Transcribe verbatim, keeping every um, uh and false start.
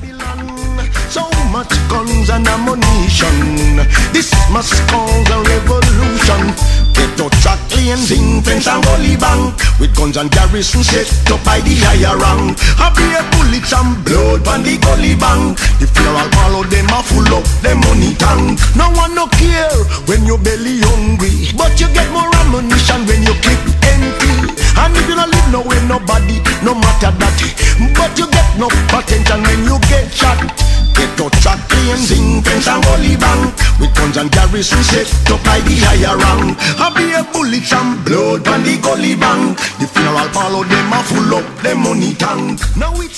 Babylon. So much guns and ammunition. This must cause a revolution. Get to track lanes, ring fence and gully bank, with guns and garrison set up by the higher rank. I be a bullets and blood on the gully bank. The funeral follow them a full up them money tank. No one no care when your belly hungry, but you get more ammunition when you keep empty. And if you don't live nowhere nobody, no matter that, but you get no attention when you get shot. Get to track lanes, ring fence and gully bank, with guns and garrison set up by the higher rank. I be a bullets and blood on the gully bank. The funeral follow them a full up them money tank. Now it